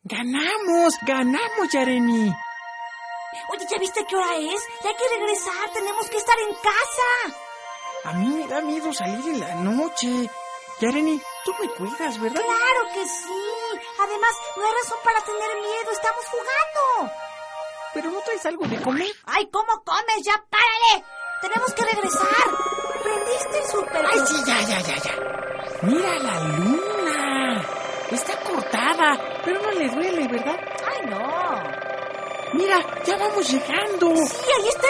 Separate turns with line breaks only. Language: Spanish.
¡Ganamos, Yareni!
Oye, ¿ya viste qué hora es? Ya hay que regresar, tenemos que estar en casa.
A mí me da miedo salir en la noche. Yareni, tú me cuidas, ¿verdad?
¡Claro que sí! Además, no hay razón para tener miedo, estamos jugando.
¿Pero no traes algo de comer?
¡Ay, cómo comes! ¡Ya párale! Tenemos que regresar. ¿Prendiste el super?
¡Ay, sí, ya! ¡Mira la luna! Está cortada, pero no le duele, ¿verdad?
¡Ay, no!
Mira, ya vamos llegando.
Sí, ahí está